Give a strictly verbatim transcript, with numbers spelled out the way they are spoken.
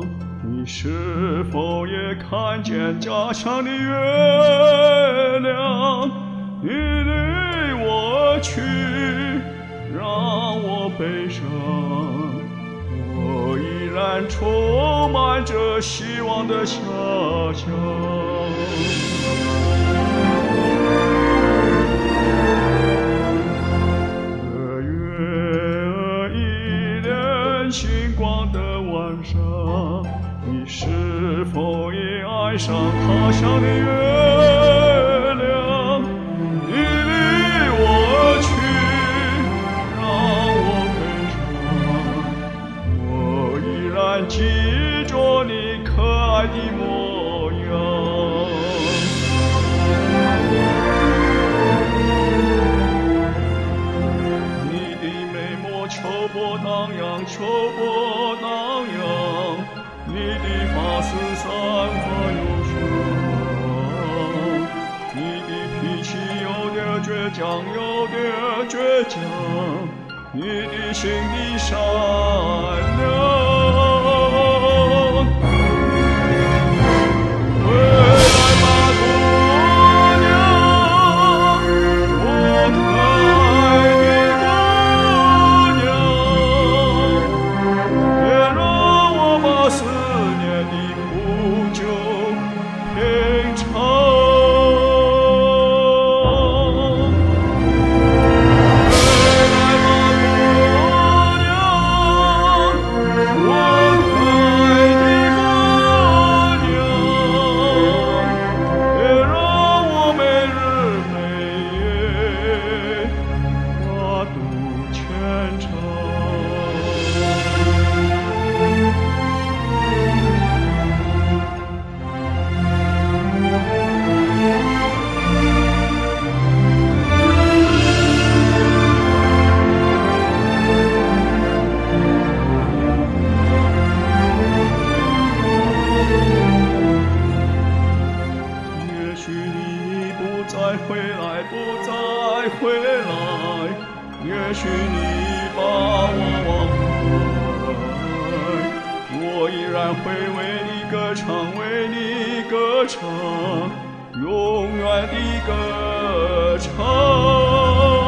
你是否也看见家乡的月亮？你离我去，让我悲伤。我依然充满着希望的遐想。二月一连星光的晚上，你是否也爱上他乡的月亮？你离我去，让我悲伤。我依然记着你可爱的模样。你的眉目秋波荡漾，秋波荡漾，你的发丝散发忧伤，你的脾气有点倔强，有点倔强，你的心地善良。回来吧，姑娘，我可爱的姑娘，别让我把思念的苦酒品尝。再回来，不再回来，也许你把我忘怀，我依然会为你歌唱，为你歌唱，永远的歌唱。